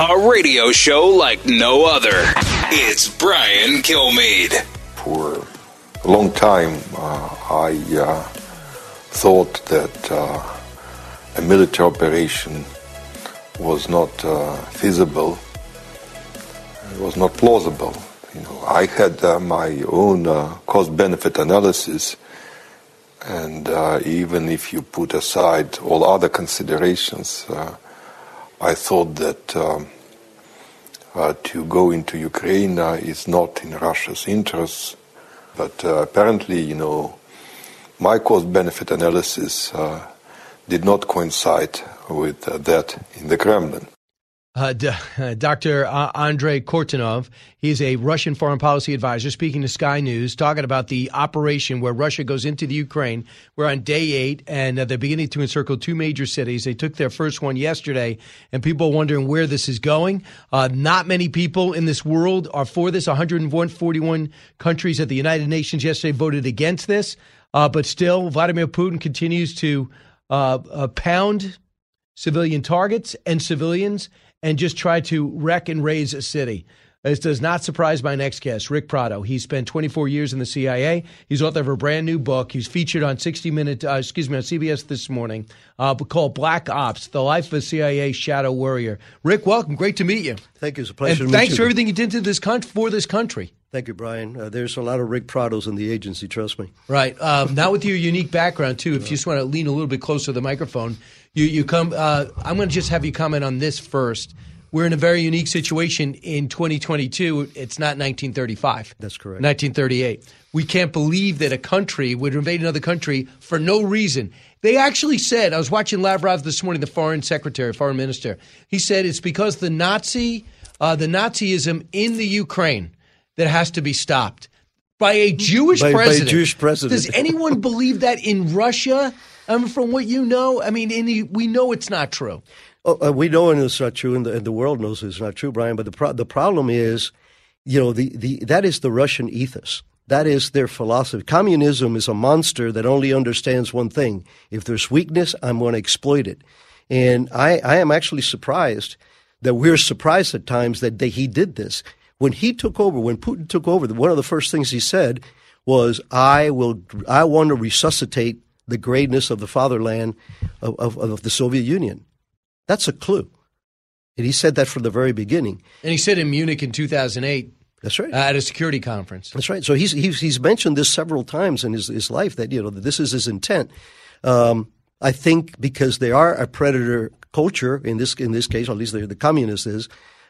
A radio show like no other. It's Brian Kilmeade. For a long time, I thought that a military operation was not feasible. It was not plausible. I had my own cost-benefit analysis, and even if you put aside all other considerations, I thought that to go into Ukraine is not in Russia's interests. But apparently, my cost-benefit analysis did not coincide with that in the Kremlin. Dr. Andrei Kortunov, he's a Russian foreign policy advisor, speaking to Sky News, talking about the operation where Russia goes into the Ukraine. We're on day 8, and they're beginning to encircle 2 major cities. They took their first one yesterday, and people are wondering where this is going. Not many people in this world are for this. 141 countries at the United Nations yesterday voted against this, but still, Vladimir Putin continues to pound civilian targets and civilians and just try to wreck and raze a city. This does not surprise my next guest, Rick Prado. He spent 24 years in the CIA. He's author of a brand new book. He's featured on on CBS this morning, called Black Ops: The Life of a CIA Shadow Warrior. Rick, welcome. Great to meet you. Thank you. It's a pleasure to meet you. Thanks for everything you did for this country. Thank you, Brian. There's a lot of Rick Prados in the agency, trust me. Right. Now with your unique background, too, if you just want to lean a little bit closer to the microphone, you come. I'm going to just have you comment on this first. We're in a very unique situation in 2022. It's not 1935. That's correct. 1938. We can't believe that a country would invade another country for no reason. They actually said, I was watching Lavrov this morning, the foreign minister. He said it's because the Nazism in the Ukraine that has to be stopped by a Jewish president. By a Jewish president. Does anyone believe that in Russia? From what you know, we know it's not true. We know it's not true, and the world knows it's not true, Brian. But the problem is, that is the Russian ethos. That is their philosophy. Communism is a monster that only understands one thing: if there's weakness, I'm going to exploit it. And I am actually surprised that we're surprised at times that he did this. When Putin took over, one of the first things he said was, I want to resuscitate the greatness of the fatherland of the Soviet Union. That's a clue. And he said that from the very beginning. And he said in Munich in 2008. That's right. At a security conference. That's right. So he's mentioned this several times in his life that, that this is his intent. I think because they are a predator culture in this case, or at least the communists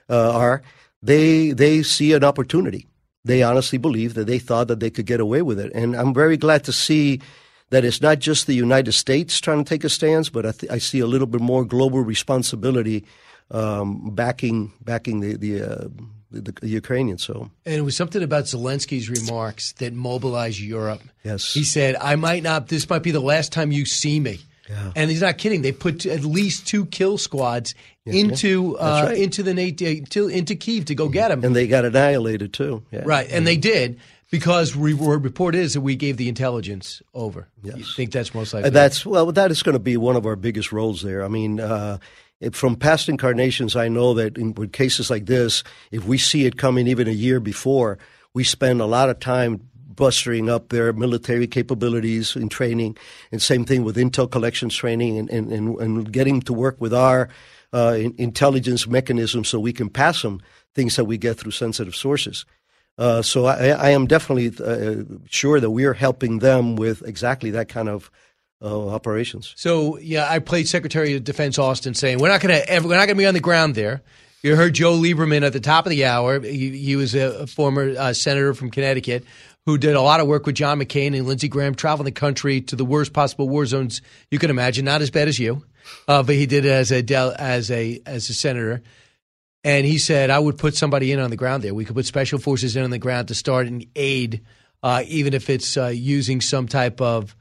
they see an opportunity. They honestly believe that they thought that they could get away with it. And I'm very glad to see that it's not just the United States trying to take a stance, but I see a little bit more global responsibility backing the Ukrainians. So, and it was something about Zelensky's remarks that mobilized Europe. Yes, he said, this might be the last time you see me. Yeah. And he's not kidding. They put at least 2 kill squads into Kyiv to go get him, and they got annihilated too. Yeah. Right, and they did. Because report is that we gave the intelligence over. Yes. You think that's most likely? That is going to be one of our biggest roles there. I mean, from past incarnations, I know that in cases like this, if we see it coming even a year before, we spend a lot of time bustering up their military capabilities in training, and same thing with intel collections training and getting to work with our intelligence mechanisms so we can pass them things that we get through sensitive sources. So I am definitely sure that we are helping them with exactly that kind of operations. So I played Secretary of Defense Austin saying we're not going to be on the ground there. You heard Joe Lieberman at the top of the hour. He was a former senator from Connecticut who did a lot of work with John McCain and Lindsey Graham, traveling the country to the worst possible war zones you can imagine. Not as bad as you, but he did it as a senator. And he said, I would put somebody in on the ground there. We could put special forces in on the ground to start an aid, even if it's using some type of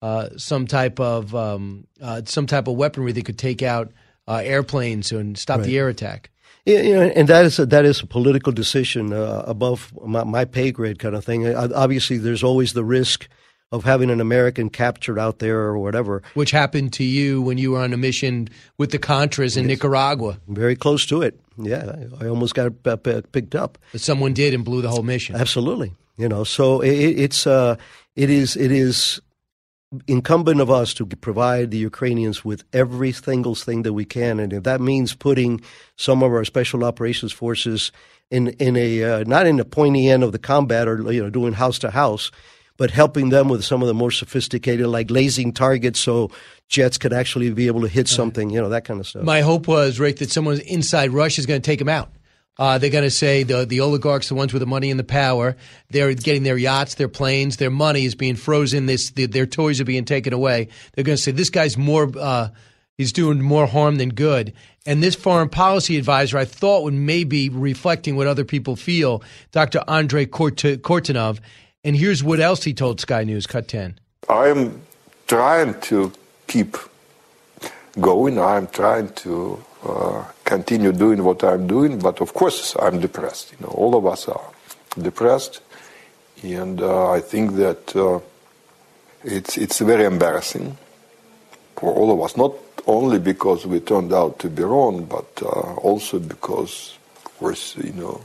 weaponry that could take out airplanes and stop the air attack. Yeah, and that is a political decision above my pay grade kind of thing. Obviously, there's always the risk of having an American captured out there or whatever. Which happened to you when you were on a mission with the Contras in Nicaragua. Very close to it. Yeah, I almost got picked up. But someone did and blew the whole mission. Absolutely. So it is incumbent of us to provide the Ukrainians with every single thing that we can, and if that means putting some of our special operations forces in a not in the pointy end of the combat or doing house to house, but helping them with some of the more sophisticated, like lasing targets so jets could actually be able to hit something, that kind of stuff. My hope was, Rick, that someone inside Russia is going to take them out. They're going to say the oligarchs, the ones with the money and the power, they're getting their yachts, their planes, their money is being frozen. Their toys are being taken away. They're going to say this guy's he's doing more harm than good. And this foreign policy advisor, I thought, would maybe reflecting what other people feel, Dr. Andrei Kortunov. And here's what else he told Sky News, Cut 10. I am trying to keep going. I'm trying to continue doing what I'm doing. But of course, I'm depressed. All of us are depressed. And I think that it's very embarrassing for all of us, not only because we turned out to be wrong, but also because, of course,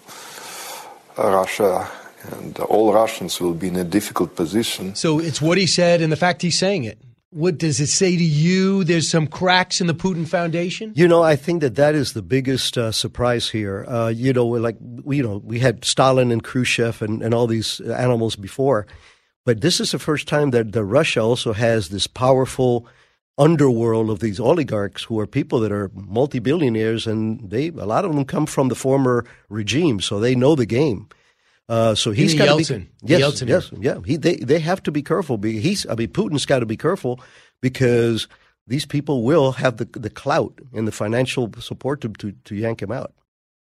Russia and all Russians will be in a difficult position. So it's what he said and the fact he's saying it. What does it say to you? There's some cracks in the Putin Foundation? I think that is the biggest surprise here. We had Stalin and Khrushchev and all these animals before, but this is the first time that Russia also has this powerful underworld of these oligarchs who are people that are multi-billionaires, and a lot of them come from the former regime, so they know the game. So he's got to be They have to be careful. Putin's got to be careful because these people will have the clout and the financial support to yank him out.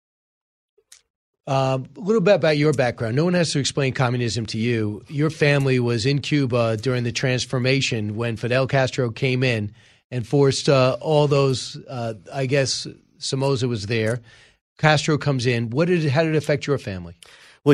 A little bit about your background. No one has to explain communism to you. Your family was in Cuba during the transformation when Fidel Castro came in and forced all those. I guess Somoza was there. Castro comes in. How did it affect your family? Well,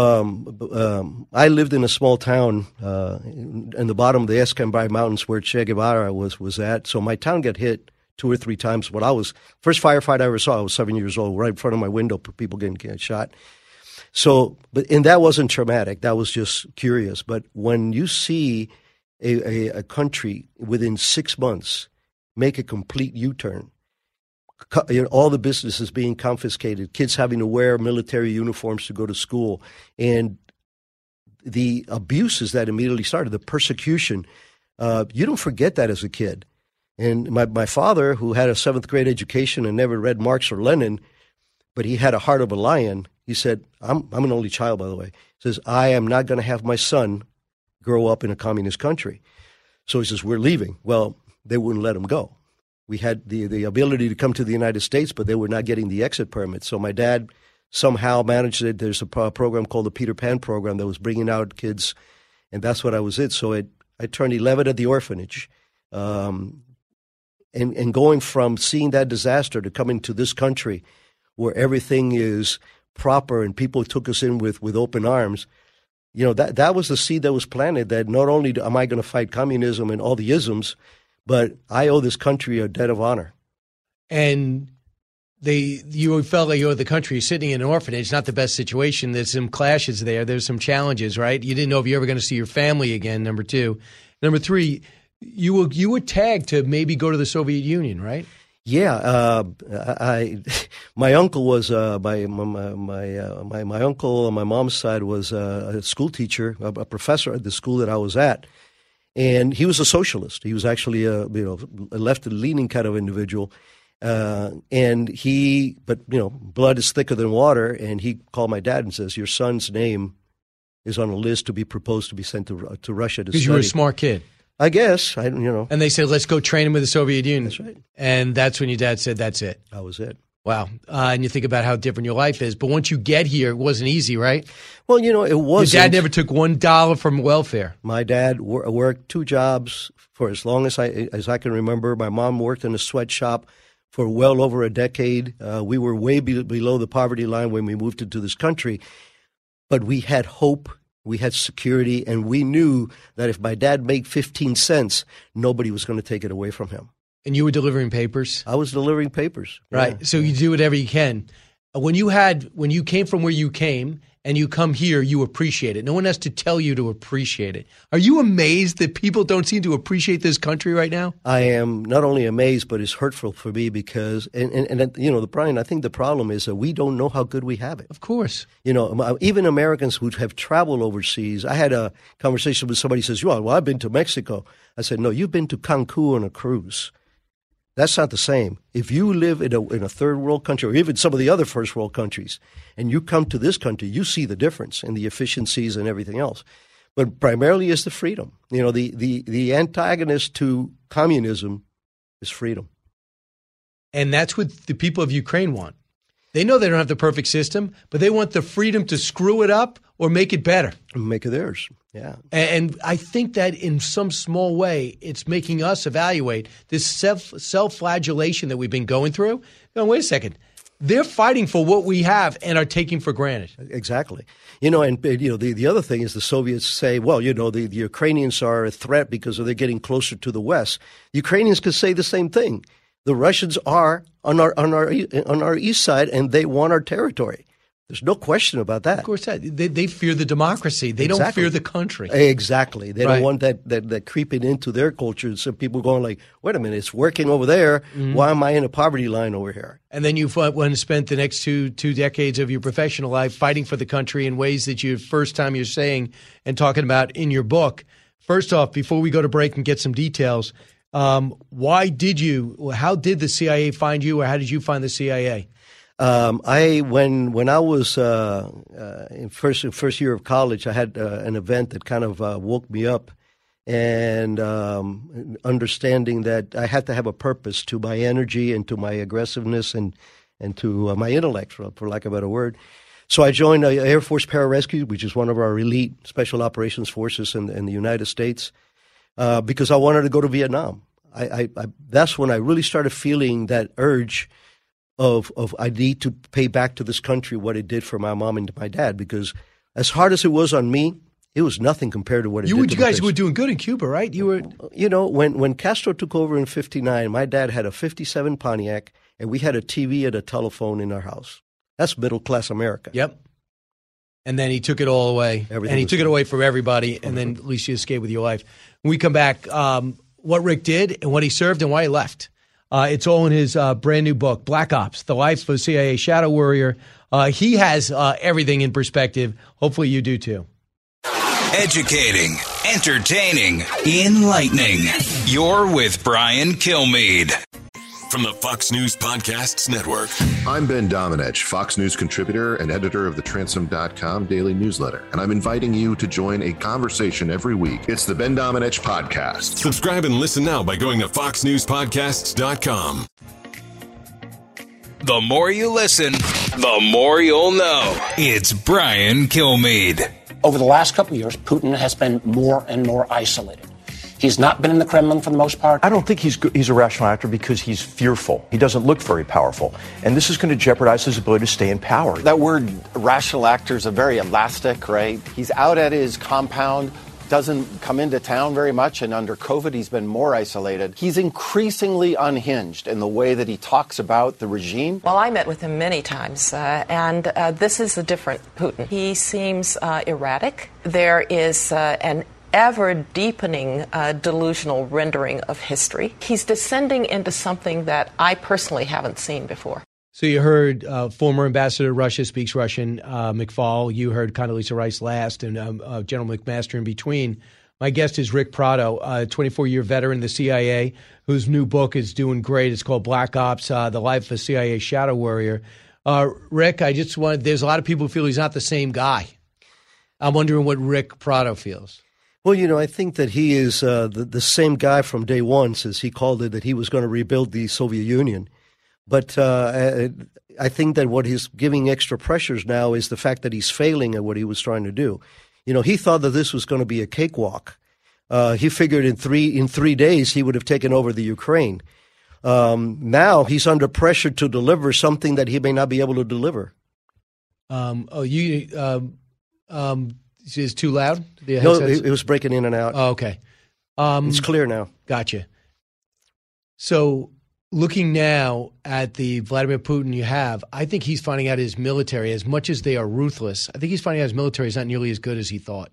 I lived in a small town in the bottom of the Escambray Mountains where Che Guevara was at. So my town got hit 2 or 3 times. First firefight I ever saw, I was 7 years old, right in front of my window, people getting shot. So, and that wasn't traumatic. That was just curious. But when you see a country within 6 months make a complete U-turn, all the businesses being confiscated, kids having to wear military uniforms to go to school, and the abuses that immediately started, the persecution, you don't forget that as a kid. And my father, who had a 7th grade education and never read Marx or Lenin, but he had a heart of a lion, he said, I'm an only child, by the way, says, I am not going to have my son grow up in a communist country. So he says, we're leaving. Well, they wouldn't let him go. We had the ability to come to the United States, but they were not getting the exit permit. So my dad somehow managed it. There's a program called the Peter Pan program that was bringing out kids, and that's what I was in. So I turned 11 at the orphanage. And going from seeing that disaster to coming to this country where everything is proper and people took us in with open arms, that was the seed that was planted, that not only am I going to fight communism and all the isms, but I owe this country a debt of honor. And you felt like you owed the country. Sitting in an orphanage, not the best situation. There's some clashes there. There's some challenges, right? You didn't know if you were ever going to see your family again, number 2. Number 3, you were tagged to maybe go to the Soviet Union, right? Yeah, my uncle was my uncle on my mom's side was a school teacher, a professor at the school that I was at. And he was a socialist. He was actually a left-leaning kind of individual. But blood is thicker than water. And he called my dad and says, your son's name is on a list to be proposed to be sent to Russia to study. Because you were a smart kid. I guess. And they said, let's go train him with the Soviet Union. That's right. And that's when your dad said, that's it. That was it. Wow. And you think about how different your life is. But once you get here, it wasn't easy, right? Well, it wasn't. Your dad never took $1 from welfare. My dad worked 2 jobs for as long as I can remember. My mom worked in a sweatshop for well over a decade. We were way below the poverty line when we moved into this country. But we had hope We had security, and we knew that if my dad made 15 cents, nobody was going to take it away from him. And you were delivering papers? I was delivering papers. Right. Yeah. So you do whatever you can. When you came from where you came and you come here, you appreciate it. No one has to tell you to appreciate it. Are you amazed that people don't seem to appreciate this country right now? I am not only amazed, but it's hurtful for me because, Brian, I think the problem is that we don't know how good we have it. Of course. Even Americans who have traveled overseas. I had a conversation with somebody who says, well, I've been to Mexico. I said, no, you've been to Cancun on a cruise. That's not the same. If you live in a third world country or even some of the other first world countries and you come to this country, you see the difference in the efficiencies and everything else. But primarily is the freedom. The antagonist to communism is freedom. And that's what the people of Ukraine want. They know they don't have the perfect system, but they want the freedom to screw it up or make it better. Make it theirs, yeah. And I think that in some small way, it's making us evaluate this self-flagellation that we've been going through. Wait a second. They're fighting for what we have and are taking for granted. Exactly. The other thing is the Soviets say, well, the Ukrainians are a threat because they're getting closer to the West. Ukrainians could say the same thing. The Russians are on our east side, and they want our territory. There's no question about that. Of course, they fear the democracy. They don't fear the country. Exactly. They don't want that creeping into their culture. So people going like, wait a minute, it's working over there. Mm-hmm. Why am I in a poverty line over here? And then you went and spent the next two decades of your professional life fighting for the country in ways that first time you're saying and talking about in your book. First off, before we go to break and get some details, how did the CIA find you, or how did you find the CIA? When I was in first year of college, I had an event that kind of woke me up, and understanding that I had to have a purpose to my energy and to my aggressiveness and to my intellect, for lack of a better word. So I joined Air Force Pararescue, which is one of our elite special operations forces in the United States, because I wanted to go to Vietnam. That's when I really started feeling that urge of I need to pay back to this country what it did for my mom and my dad, because as hard as it was on me, it was nothing compared to what it did to you guys were doing good in Cuba, right? You were, when Castro took over in '59, my dad had a '57 Pontiac, and we had a TV and a telephone in our house. That's middle class America. Yep. And then he took it all away, and he took it away from everybody, and then at least you escaped with your life. When we come back, what Rick did and what he served and why he left. It's all in his brand new book, Black Ops, The Life of a CIA Shadow Warrior. He has everything in perspective. Hopefully you do too. Educating, entertaining, enlightening. You're with Brian Kilmeade. From the Fox News Podcasts Network. I'm Ben Domenech, Fox News contributor and editor of the Transom.com daily newsletter, and I'm inviting you to join a conversation every week. It's the Ben Domenech Podcast. Subscribe and listen now by going to foxnewspodcasts.com. The more you listen, the more you'll know. It's Brian Kilmeade. Over the last couple of years, Putin has been more and more isolated. He's not been in the Kremlin for the most part. I don't think he's a rational actor because he's fearful. He doesn't look very powerful. And this is going to jeopardize his ability to stay in power. That word rational actor is a very elastic, right? He's out at his compound, doesn't come into town very much, and under COVID he's been more isolated. He's increasingly unhinged in the way that he talks about the regime. Well, I met with him many times, and this is a different Putin. He seems erratic. There is an ever-deepening delusional rendering of history. He's descending into something that I personally haven't seen before. So you heard former ambassador to Russia speaks Russian, McFaul. You heard Condoleezza Rice last, and General McMaster in between. My guest is Rick Prado, a 24-year veteran of the CIA, whose new book is doing great. It's called Black Ops, The Life of a CIA Shadow Warrior. Rick, there's a lot of people who feel he's not the same guy. I'm wondering what Rick Prado feels. Well, I think that he is the same guy from day one, since he called it that he was going to rebuild the Soviet Union. But I think that what he's giving extra pressures now is the fact that he's failing at what he was trying to do. He thought that this was going to be a cakewalk. He figured in three days he would have taken over the Ukraine. Now he's under pressure to deliver something that he may not be able to deliver. Is it too loud? No, it was breaking in and out. Oh, okay. It's clear now. Gotcha. So looking now at the Vladimir Putin you have, I think he's finding out his military, as much as they are ruthless, I think he's finding out his military is not nearly as good as he thought.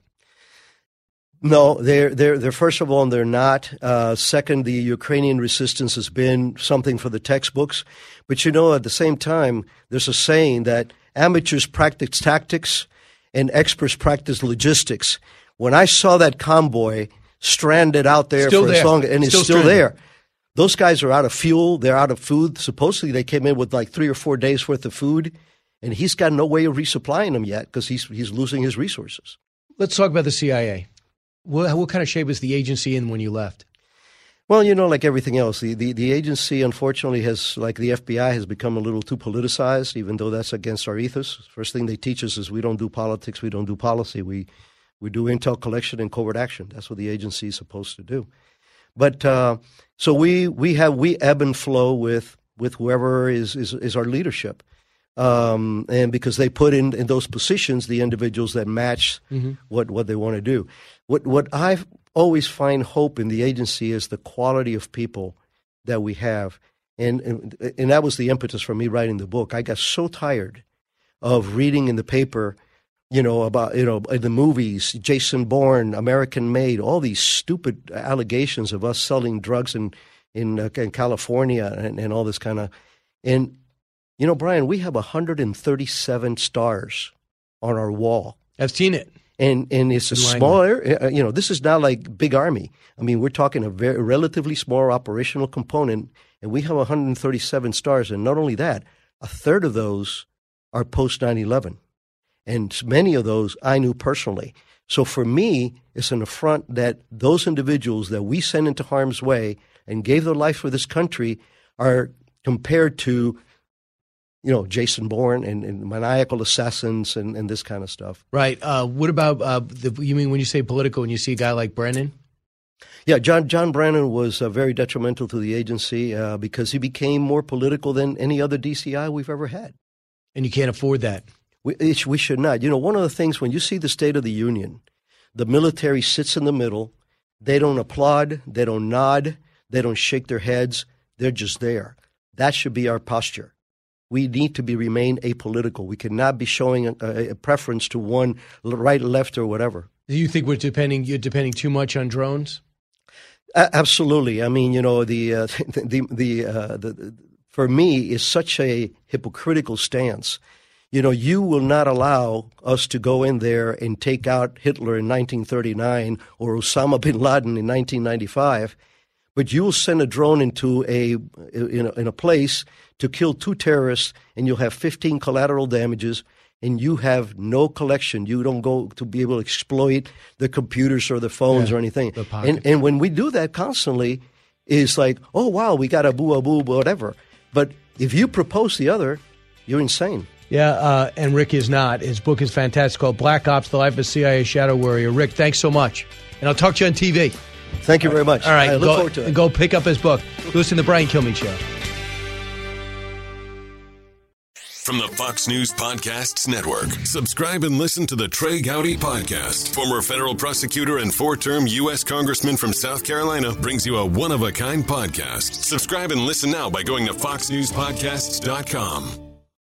No, they're first of all, they're not. Second, the Ukrainian resistance has been something for the textbooks. But, at the same time, there's a saying that amateurs practice tactics and experts practice logistics. When I saw that convoy stranded out there as long, and it's still there. Those guys are out of fuel. They're out of food. Supposedly they came in with like 3 or 4 days worth of food, and he's got no way of resupplying them yet because he's losing his resources. Let's talk about the CIA. What kind of shape was the agency in when you left? Well, like everything else, the agency, unfortunately, like the FBI, has become a little too politicized, even though that's against our ethos. First thing they teach us is we don't do politics, we don't do policy. We do intel collection and covert action. That's what the agency is supposed to do. But so we ebb and flow with whoever is our leadership. And because they put in those positions the individuals that match what they want to do. What I always find hope in the agency is the quality of people that we have. And that was the impetus for me writing the book. I got so tired of reading in the paper, about, in the movies, Jason Bourne, American Made, all these stupid allegations of us selling drugs in California and all this kind of, and Brian, we have 137 stars on our wall. I've seen it. And it's a small area. This is not like big army. I mean, we're talking a very relatively small operational component, and we have 137 stars. And not only that, a third of those are post 9/11. And many of those I knew personally. So for me, it's an affront that those individuals that we sent into harm's way and gave their life for this country are compared to Jason Bourne and maniacal assassins and this kind of stuff. Right. What about you mean when you say political, when you see a guy like Brennan? Yeah, John Brennan was very detrimental to the agency because he became more political than any other DCI we've ever had. And you can't afford that. We should not. One of the things when you see the State of the Union, the military sits in the middle. They don't applaud. They don't nod. They don't shake their heads. They're just there. That should be our posture. We need to remain apolitical. We cannot be showing a preference to one right, left, or whatever. Do you think you're depending too much on drones? Absolutely. I mean, for me, it's such a hypocritical stance. You will not allow us to go in there and take out Hitler in 1939 or Osama bin Laden in 1995, but you will send a drone into in a place to kill 2 terrorists, and you'll have 15 collateral damages, and you have no collection. You don't go to be able to exploit the computers or the phones or anything. And when we do that constantly, it's like, oh, wow, we got a boo, whatever. But if you propose the other, you're insane. Yeah, and Rick is not. His book is fantastic, called Black Ops, The Life of a CIA Shadow Warrior. Rick, thanks so much. And I'll talk to you on TV. Thank you very much. All right, I look forward to it. Go pick up his book. Listen to the Brian Kilmeade Show. From the Fox News Podcasts Network. Subscribe and listen to the Trey Gowdy Podcast. Former federal prosecutor and 4-term U.S. Congressman from South Carolina brings you a one-of-a-kind podcast. Subscribe and listen now by going to foxnewspodcasts.com.